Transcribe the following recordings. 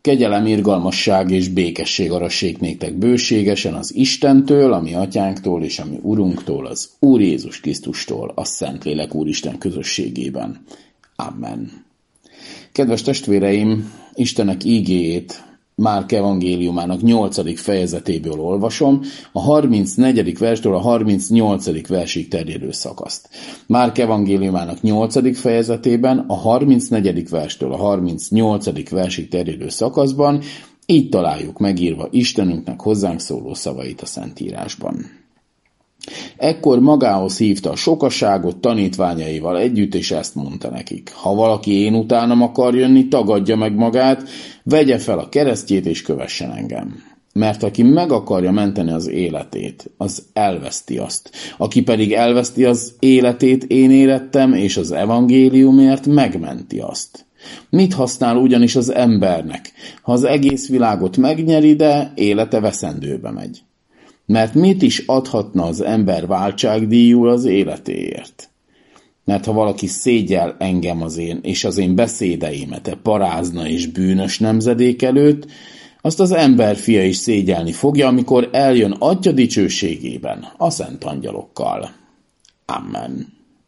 Kegyelem, irgalmasság és békesség arassék néktek bőségesen az Istentől, a mi atyánktól és a mi Urunktól, az Úr Jézus Krisztustól, a Szentlélek Úristen közösségében. Amen. Kedves testvéreim, Istenek ígéjét Márk evangéliumának 8. fejezetéből olvasom, a 34. verstől a 38. versig terjedő szakaszt. Márk evangéliumának 8. fejezetében a 34. verstől a 38. versig terjedő szakaszban így találjuk megírva Istenünknek hozzánk szóló szavait a Szentírásban. Ekkor magához hívta a sokaságot tanítványaival együtt, és ezt mondta nekik: ha valaki én utánam akar jönni, tagadja meg magát, vegye fel a keresztjét, és kövessen engem. Mert aki meg akarja menteni az életét, az elveszti azt. Aki pedig elveszti az életét, én érettem, és az evangéliumért megmenti azt. Mit használ ugyanis az embernek, ha az egész világot megnyeri, de élete veszendőbe megy? Mert mit is adhatna az ember váltságdíjul az életéért? Mert ha valaki szégyel engem és az én beszédeimet parázna és bűnös nemzedék előtt, azt az ember fia is szégyelni fogja, amikor eljön Atya dicsőségében a szent angyalokkal. Amen.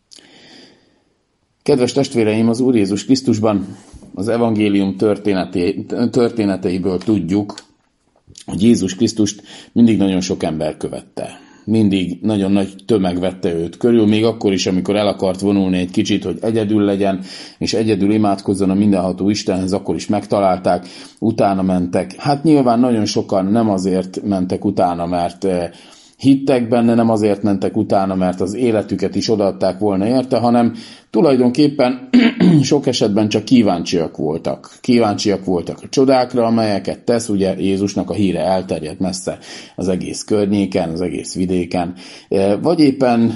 Kedves testvéreim, az Úr Jézus Krisztusban az evangélium történeteiből tudjuk, hogy Jézus Krisztust mindig nagyon sok ember követte. Mindig nagyon nagy tömeg vette őt körül, még akkor is, amikor el akart vonulni egy kicsit, hogy egyedül legyen, és egyedül imádkozzon a mindenható Istenhez, akkor is megtalálták, utána mentek. Hát nyilván nagyon sokan nem azért mentek utána, mert hittek benne, nem azért mentek utána, mert az életüket is odaadták volna érte, hanem tulajdonképpen sok esetben csak kíváncsiak voltak. Kíváncsiak voltak a csodákra, amelyeket tesz, ugye Jézusnak a híre elterjedt messze az egész környéken, az egész vidéken. Vagy éppen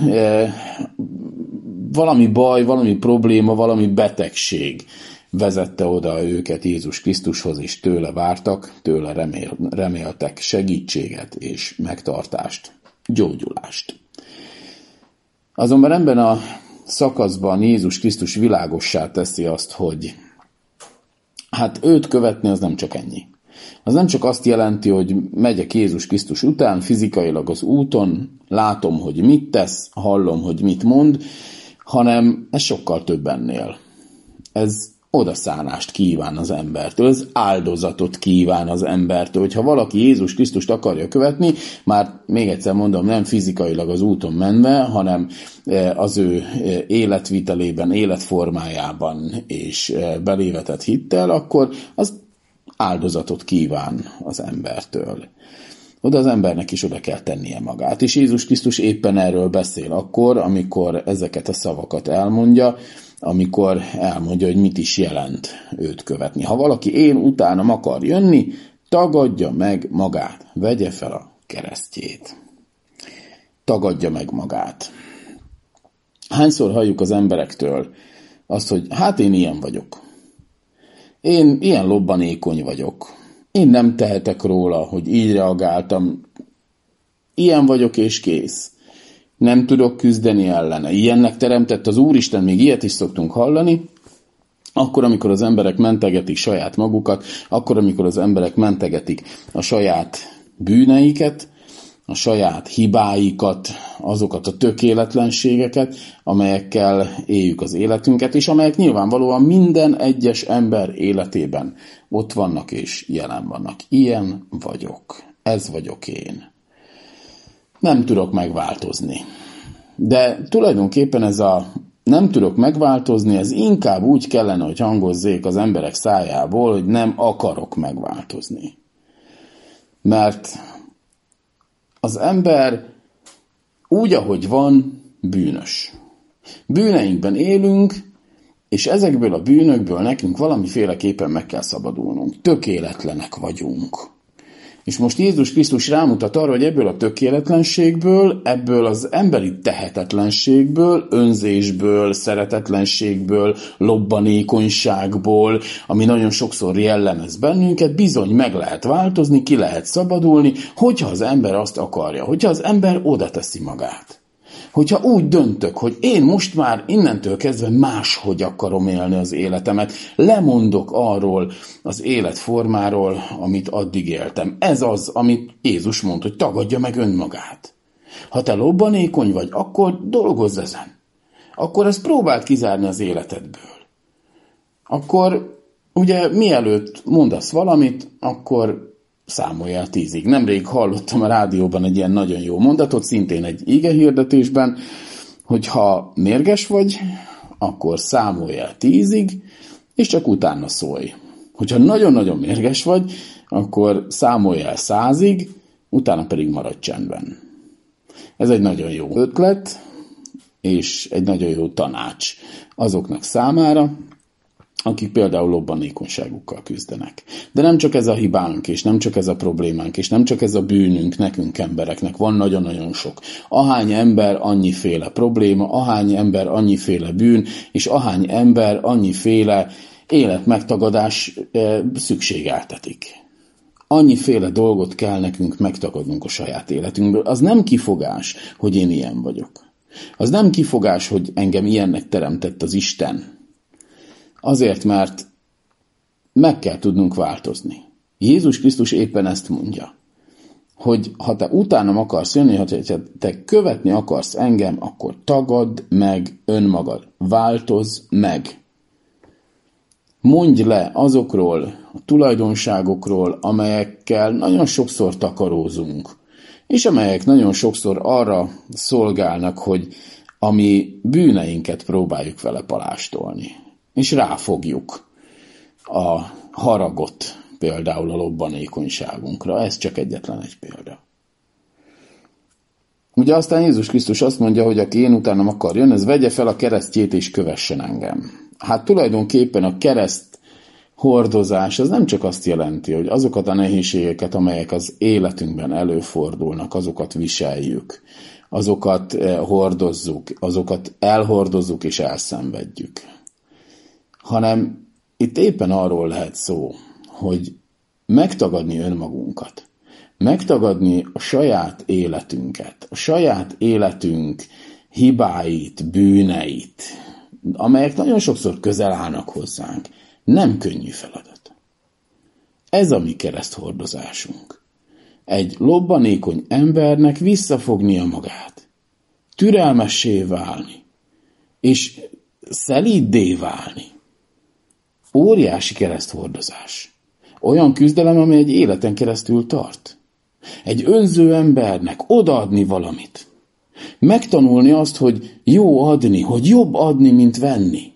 valami baj, valami probléma, valami betegség vezette oda őket Jézus Krisztushoz, és tőle vártak, tőle reméltek segítséget és megtartást, gyógyulást. Azonban ebben a szakaszban Jézus Krisztus világossá teszi azt, hogy hát őt követni az nem csak ennyi. Az nem csak azt jelenti, hogy megyek Jézus Krisztus után, fizikailag az úton, látom, hogy mit tesz, hallom, hogy mit mond, hanem ez sokkal több ennél. Ez odaszánást kíván az embertől, ez áldozatot kíván az embertől. Hogyha valaki Jézus Krisztust akarja követni, már még egyszer mondom, nem fizikailag az úton menve, hanem az ő életvitelében, életformájában és belévetett hittel, akkor az áldozatot kíván az embertől. Oda az embernek is oda kell tennie magát. És Jézus Krisztus éppen erről beszél akkor, amikor ezeket a szavakat elmondja, amikor elmondja, hogy mit is jelent őt követni. Ha valaki én utánam akar jönni, tagadja meg magát, vegye fel a keresztjét. Tagadja meg magát. Hányszor halljuk az emberektől azt, hogy hát én ilyen vagyok. Én ilyen lobbanékony vagyok. Én nem tehetek róla, hogy így reagáltam. Ilyen vagyok és kész. Nem tudok küzdeni ellene. Ilyennek teremtett az Úristen, még ilyet is szoktunk hallani. Akkor, amikor az emberek mentegetik saját magukat, akkor, amikor az emberek mentegetik a saját bűneiket, a saját hibáikat, azokat a tökéletlenségeket, amelyekkel éljük az életünket, és amelyek nyilvánvalóan minden egyes ember életében ott vannak és jelen vannak. Ilyen vagyok. Ez vagyok én. Nem tudok megváltozni. De tulajdonképpen ez a nem tudok megváltozni, ez inkább úgy kellene, hogy hangozzék az emberek szájából, hogy nem akarok megváltozni. Mert az ember úgy, ahogy van, bűnös. Bűneinkben élünk, és ezekből a bűnökből nekünk valamiféleképpen meg kell szabadulnunk. Tökéletlenek vagyunk. És most Jézus Krisztus rámutat arra, hogy ebből a tökéletlenségből, ebből az emberi tehetetlenségből, önzésből, szeretetlenségből, lobbanékonyságból, ami nagyon sokszor jellemez bennünket, bizony meg lehet változni, ki lehet szabadulni, hogyha az ember azt akarja, hogyha az ember oda teszi magát. Hogyha úgy döntök, hogy én most már innentől kezdve máshogy akarom élni az életemet, lemondok arról az életformáról, amit addig éltem. Ez az, amit Jézus mond, hogy tagadja meg önmagát. Ha te lobbanékony vagy, akkor dolgozz ezen. Akkor ezt próbáld kizárni az életedből. Akkor ugye mielőtt mondasz valamit, akkor számolj el 10-ig. Nemrég hallottam a rádióban egy ilyen nagyon jó mondatot, szintén egy igehirdetésben, hogy ha mérges vagy, akkor számolj el 10-ig, és csak utána szólj. Hogyha nagyon-nagyon mérges vagy, akkor számolj el 100-ig, utána pedig maradj csendben. Ez egy nagyon jó ötlet, és egy nagyon jó tanács azoknak számára, akik például lobbanékonyságukkal küzdenek. De nem csak ez a hibánk, és nem csak ez a problémánk, és nem csak ez a bűnünk nekünk embereknek, van nagyon-nagyon sok. Ahány ember, annyiféle probléma, ahány ember, annyiféle bűn, és ahány ember, annyiféle életmegtagadás szükségeltetik. Annyiféle dolgot kell nekünk megtagadnunk a saját életünkből. Az nem kifogás, hogy én ilyen vagyok. Az nem kifogás, hogy engem ilyennek teremtett az Isten. Azért, mert meg kell tudnunk változni. Jézus Krisztus éppen ezt mondja, hogy ha te utánam akarsz jönni, ha te követni akarsz engem, akkor tagadd meg önmagad, változz meg. Mondj le azokról a tulajdonságokról, amelyekkel nagyon sokszor takarózunk, és amelyek nagyon sokszor arra szolgálnak, hogy a mi bűneinket próbáljuk vele palástolni. És ráfogjuk a haragot például a lobbanékonyságunkra. Ez csak egyetlen egy példa. Ugye aztán Jézus Krisztus azt mondja, hogy aki én utánam akar jönni, ez vegye fel a keresztjét és kövessen engem. Hát tulajdonképpen a kereszt hordozás az nem csak azt jelenti, hogy azokat a nehézségeket, amelyek az életünkben előfordulnak, azokat viseljük, azokat hordozzuk, azokat elhordozzuk és elszenvedjük. Hanem itt éppen arról lehet szó, hogy megtagadni önmagunkat, megtagadni a saját életünket, a saját életünk hibáit, bűneit, amelyek nagyon sokszor közel állnak hozzánk, nem könnyű feladat. Ez a mi kereszthordozásunk. Egy lobbanékony embernek visszafognia magát, türelmessé válni, és szelíddé válni. Óriási kereszthordozás. Olyan küzdelem, amely egy életen keresztül tart. Egy önző embernek odaadni valamit. Megtanulni azt, hogy jó adni, hogy jobb adni, mint venni.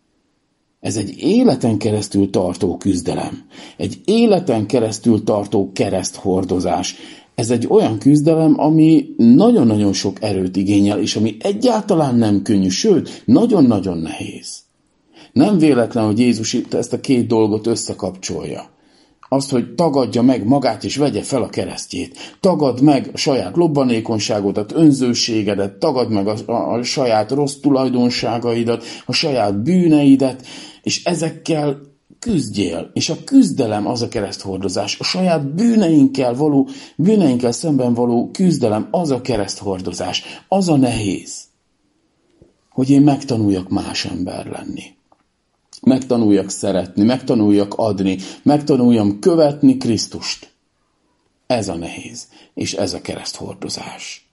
Ez egy életen keresztül tartó küzdelem. Egy életen keresztül tartó kereszthordozás. Ez egy olyan küzdelem, ami nagyon-nagyon sok erőt igényel, és ami egyáltalán nem könnyű, sőt, nagyon-nagyon nehéz. Nem véletlen, hogy Jézus itt ezt a két dolgot összekapcsolja. Azt, hogy tagadja meg magát és vegye fel a keresztjét. Tagadd meg a saját lobbanékonyságodat, önzőségedet, tagadd meg a saját rossz tulajdonságaidat, a saját bűneidet, és ezekkel küzdjél. És a küzdelem az a kereszthordozás. A saját bűneinkkel szemben való küzdelem az a kereszthordozás. Az a nehéz, hogy én megtanuljak más ember lenni. Megtanuljak szeretni, megtanuljak adni, megtanuljam követni Krisztust. Ez a nehéz, és ez a kereszthordozás.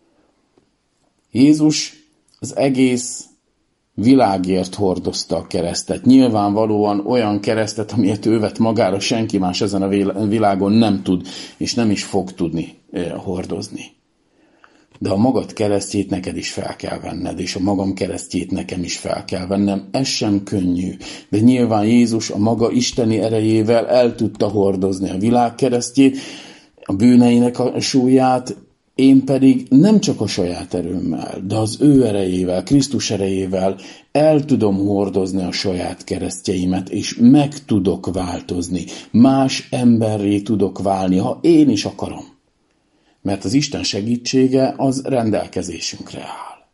Jézus az egész világért hordozta a keresztet. Nyilvánvalóan olyan keresztet, amilyet ő vett magára, senki más ezen a világon nem tud, és nem is fog tudni hordozni. De a magad keresztjét neked is fel kell venned, és a magam keresztjét nekem is fel kell vennem. Ez sem könnyű. De nyilván Jézus a maga isteni erejével el tudta hordozni a világ keresztjét, a bűneinek a súlyát, én pedig nem csak a saját erőmmel, de az ő erejével, Krisztus erejével el tudom hordozni a saját keresztjeimet, és meg tudok változni. Más emberré tudok válni, ha én is akarom. Mert az Isten segítsége az rendelkezésünkre áll.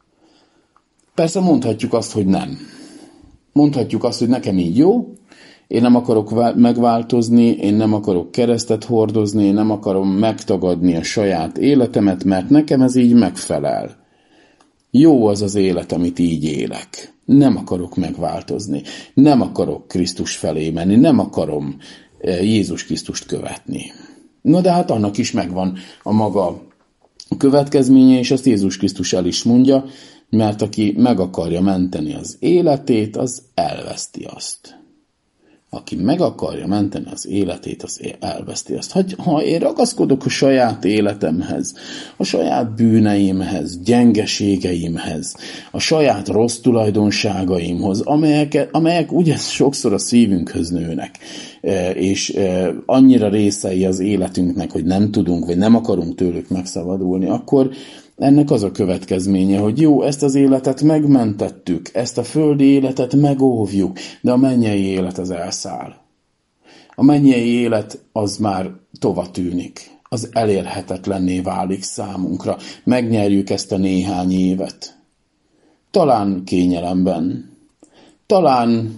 Persze mondhatjuk azt, hogy nem. Mondhatjuk azt, hogy nekem így jó, Én nem akarok megváltozni, én nem akarok keresztet hordozni, én nem akarom megtagadni a saját életemet, mert nekem ez így megfelel. Jó az az élet, amit így élek. Nem akarok megváltozni. Nem akarok Krisztus felé menni. Nem akarom Jézus Krisztust követni. Na de hát annak is megvan a maga következménye, és ezt Jézus Krisztus el is mondja, mert aki meg akarja menteni az életét, az elveszti azt. Aki meg akarja menteni az életét, az elveszti azt. Ha én ragaszkodok a saját életemhez, a saját bűneimhez, gyengeségeimhez, a saját rossz tulajdonságaimhoz, amelyek ugye sokszor a szívünkhöz nőnek, és annyira részei az életünknek, hogy nem tudunk, vagy nem akarunk tőlük megszabadulni, akkor ennek az a következménye, hogy jó, ezt az életet megmentettük, ezt a földi életet megóvjuk, de a mennyei élet az elszáll. A mennyei élet az már tova tűnik, az elérhetetlenné válik számunkra. Megnyerjük ezt a néhány évet. Talán kényelemben, talán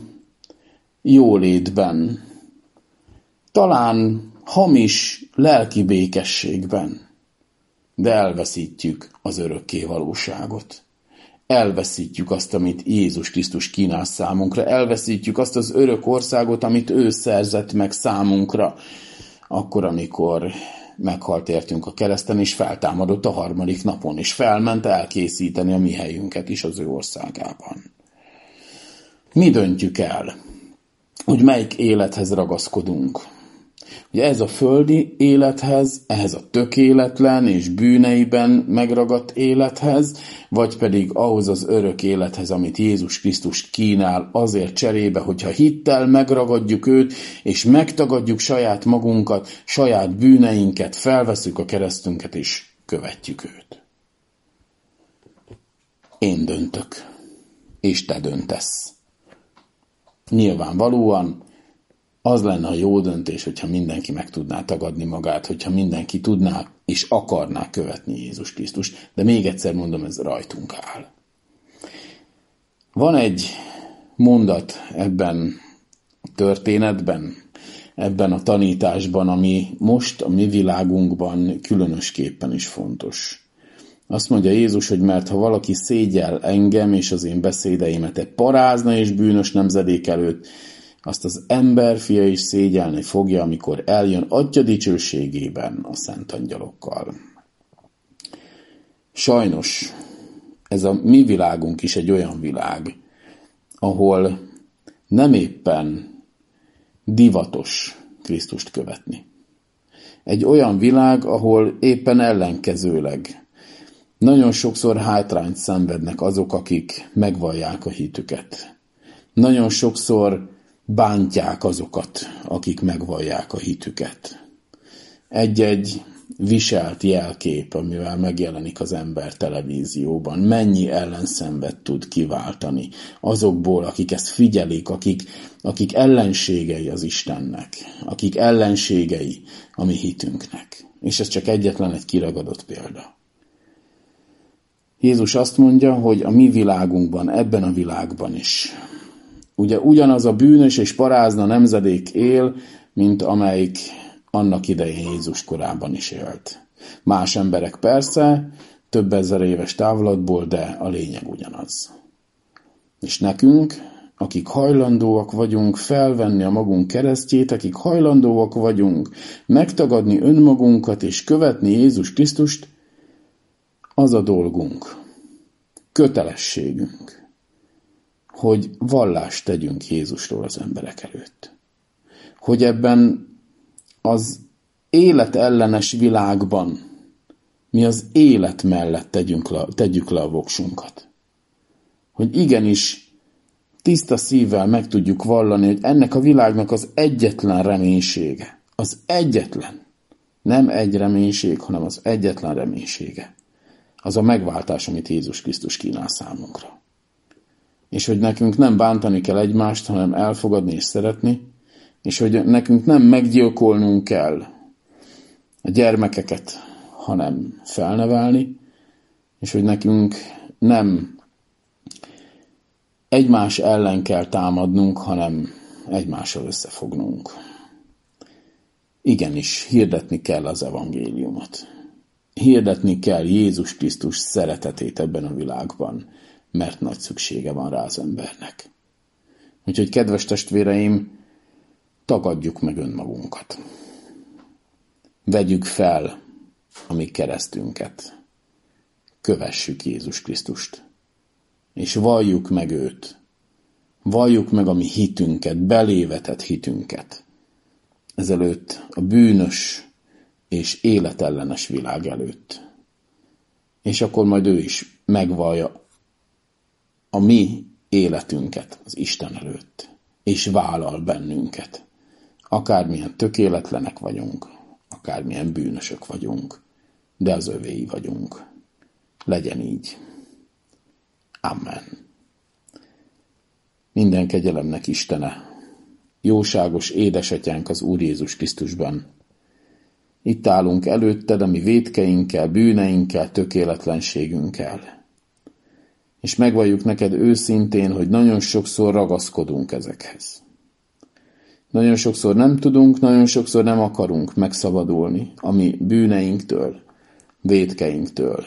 jólétben, talán hamis lelki békességben. De elveszítjük az örökké valóságot. Elveszítjük azt, amit Jézus Krisztus kínál számunkra. Elveszítjük azt az örök országot, amit ő szerzett meg számunkra. Akkor, amikor meghalt értünk a kereszten, és feltámadott a harmadik napon, és felment elkészíteni a mi helyünket is az ő országában. Mi döntjük el, hogy melyik élethez ragaszkodunk? Ugye ez a földi élethez, ehhez a tökéletlen és bűneiben megragadt élethez, vagy pedig ahhoz az örök élethez, amit Jézus Krisztus kínál azért cserébe, hogyha hittel megragadjuk őt, és megtagadjuk saját magunkat, saját bűneinket, felveszük a keresztünket, és követjük őt. Én döntök, és te döntesz. Nyilvánvalóan az lenne a jó döntés, hogyha mindenki meg tudná tagadni magát, hogyha mindenki tudná és akarná követni Jézus Krisztust, de még egyszer mondom, ez rajtunk áll. Van egy mondat ebben a történetben, ebben a tanításban, ami most a mi világunkban különösképpen is fontos. Azt mondja Jézus, hogy mert ha valaki szégyel engem és az én beszédeimet egy parázna és bűnös nemzedék előtt, azt az emberfia is szégyelni fogja, amikor eljön Atya dicsőségében a szent angyalokkal. Sajnos ez a mi világunk is egy olyan világ, ahol nem éppen divatos Krisztust követni. Egy olyan világ, ahol éppen ellenkezőleg nagyon sokszor hátrányt szenvednek azok, akik megvallják a hitüket. Nagyon sokszor bántják azokat, akik megvallják a hitüket. Egy-egy viselt jelkép, amivel megjelenik az ember televízióban, mennyi ellenszenvet tud kiváltani azokból, akik ezt figyelik, akik ellenségei az Istennek, akik ellenségei a mi hitünknek. És ez csak egyetlen egy kiragadott példa. Jézus azt mondja, hogy a mi világunkban, ebben a világban is ugye ugyanaz a bűnös és parázna nemzedék él, mint amelyik annak idején Jézus korában is élt. Más emberek persze, több ezer éves távlatból, de a lényeg ugyanaz. És nekünk, akik hajlandóak vagyunk felvenni a magunk keresztjét, akik hajlandóak vagyunk megtagadni önmagunkat és követni Jézus Krisztust, az a dolgunk, kötelességünk, hogy vallást tegyünk Jézusról az emberek előtt. Hogy ebben az életellenes világban mi az élet mellett tegyük le a voksunkat. Hogy igenis tiszta szívvel meg tudjuk vallani, hogy ennek a világnak az egyetlen reménysége, az egyetlen, nem egy reménység, hanem az egyetlen reménysége, az a megváltás, amit Jézus Krisztus kínál számunkra. És hogy nekünk nem bántani kell egymást, hanem elfogadni és szeretni, és hogy nekünk nem meggyilkolnunk kell a gyermekeket, hanem felnevelni, és hogy nekünk nem egymás ellen kell támadnunk, hanem egymással összefognunk. Igenis, hirdetni kell az evangéliumot. Hirdetni kell Jézus Krisztus szeretetét ebben a világban, mert nagy szüksége van rá az embernek. Úgyhogy, kedves testvéreim, tagadjuk meg önmagunkat. Vegyük fel a mi keresztünket. Kövessük Jézus Krisztust. És valljuk meg őt. Valljuk meg a mi hitünket, belévetett hitünket. Ezelőtt a bűnös és életellenes világ előtt. És akkor majd ő is megvallja a mi életünket az Isten előtt. És vállal bennünket. Akármilyen tökéletlenek vagyunk, akármilyen bűnösök vagyunk, de az övéi vagyunk. Legyen így. Amen. Minden kegyelemnek Istene, jóságos édesatyánk az Úr Jézus Krisztusban. Itt állunk előtted a mi vétkeinkkel, bűneinkkel, tökéletlenségünkkel. És megvalljuk neked őszintén, hogy nagyon sokszor ragaszkodunk ezekhez. Nagyon sokszor nem tudunk, nagyon sokszor nem akarunk megszabadulni a mi bűneinktől, vétkeinktől.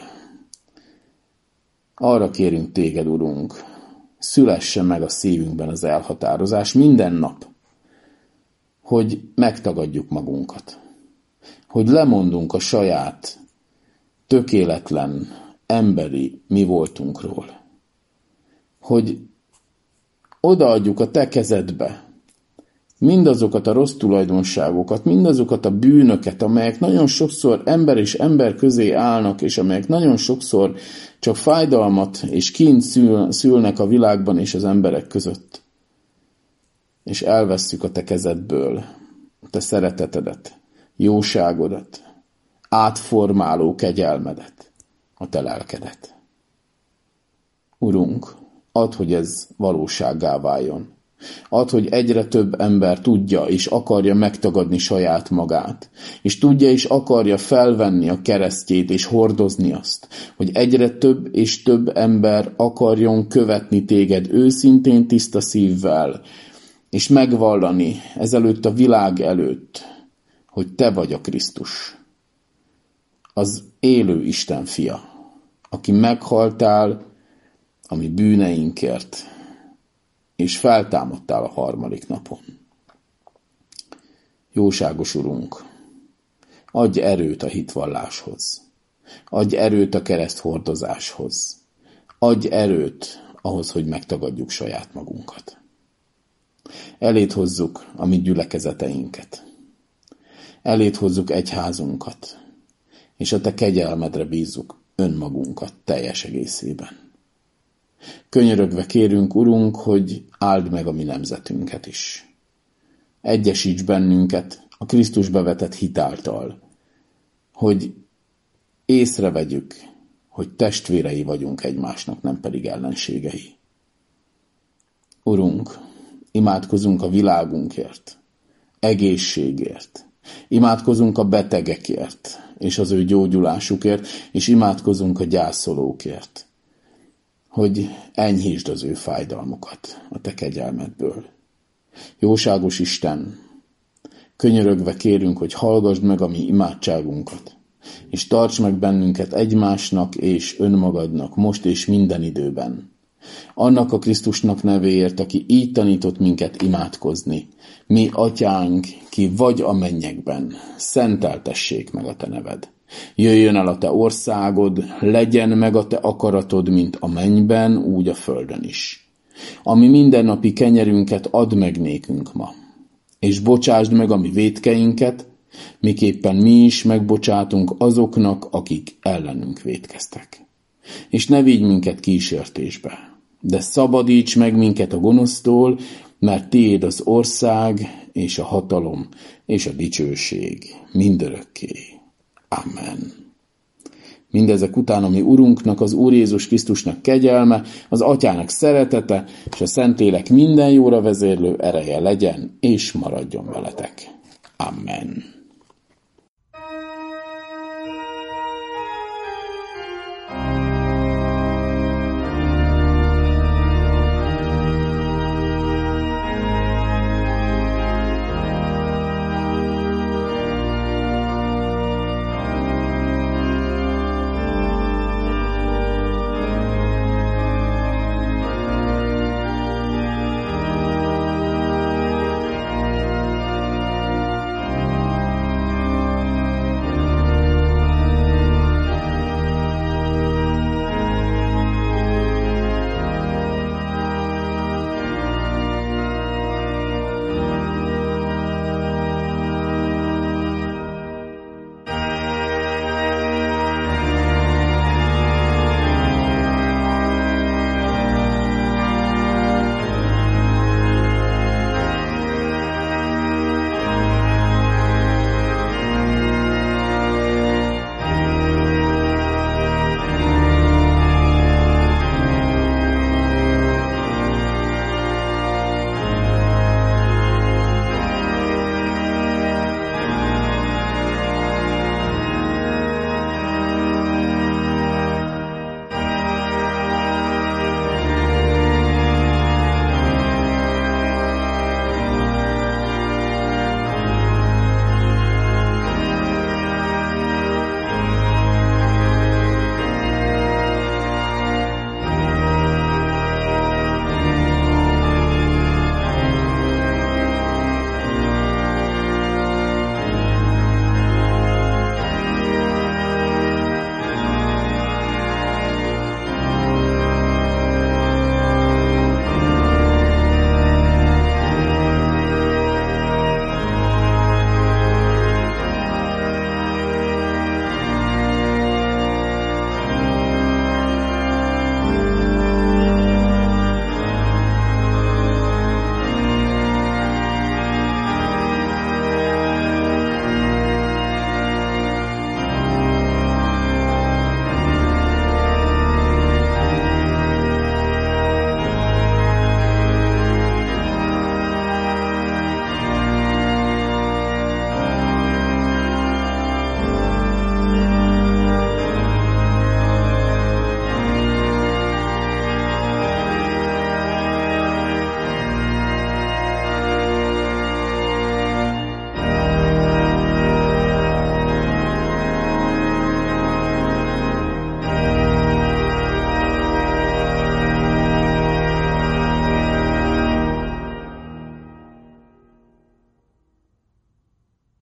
Arra kérünk téged, Urunk, szülessen meg a szívünkben az elhatározás minden nap, hogy megtagadjuk magunkat, hogy lemondunk a saját tökéletlen emberi mi voltunkról, hogy odaadjuk a te kezedbe mindazokat a rossz tulajdonságokat, mindazokat a bűnöket, amelyek nagyon sokszor ember és ember közé állnak, és amelyek nagyon sokszor csak fájdalmat és kínt szülnek a világban és az emberek között. És elvesszük a te kezedből a te szeretetedet, jóságodat, átformáló kegyelmedet, a te lelkedet. Urunk, add, hogy ez valósággá váljon. Add, hogy egyre több ember tudja és akarja megtagadni saját magát, és tudja és akarja felvenni a keresztjét és hordozni azt, hogy egyre több és több ember akarjon követni téged őszintén tiszta szívvel, és megvallani ezelőtt a világ előtt, hogy te vagy a Krisztus, az élő Isten fia, aki meghaltál a mi bűneinkért, és feltámadtál a harmadik napon. Jóságos Urunk, adj erőt a hitvalláshoz, adj erőt a kereszthordozáshoz, adj erőt ahhoz, hogy megtagadjuk saját magunkat. Eléd hozzuk a mi gyülekezeteinket, eléd hozzuk egyházunkat, és a te kegyelmedre bízzuk önmagunkat teljes egészében. Könyörögve kérünk, Urunk, hogy áld meg a mi nemzetünket is. Egyesíts bennünket a Krisztusba vetett hit által, hogy észrevegyük, hogy testvérei vagyunk egymásnak, nem pedig ellenségei. Urunk, imádkozunk a világunkért, egészségért, imádkozunk a betegekért, és az ő gyógyulásukért, és imádkozunk a gyászolókért, hogy enyhítsd az ő fájdalmukat a te kegyelmedből. Jóságos Isten, könyörögve kérünk, hogy hallgassd meg a mi imádságunkat, és tarts meg bennünket egymásnak és önmagadnak most és minden időben. Annak a Krisztusnak nevéért, aki így tanított minket imádkozni. Mi, Atyánk, ki vagy a mennyekben, szenteltessék meg a te neved. Jöjjön el a te országod, legyen meg a te akaratod, mint a mennyben, úgy a földön is. Ami mindennapi kenyerünket add meg nékünk ma, és bocsásd meg a mi vétkeinket, miképpen mi is megbocsátunk azoknak, akik ellenünk vétkeztek. És ne vigy minket kísértésbe, de szabadíts meg minket a gonosztól, mert tiéd az ország, és a hatalom, és a dicsőség mindörökké. Amen. Mindezek után a mi Urunknak, az Úr Jézus Krisztusnak kegyelme, az Atyának szeretete, és a Szentlélek minden jóra vezérlő ereje legyen, és maradjon veletek. Amen.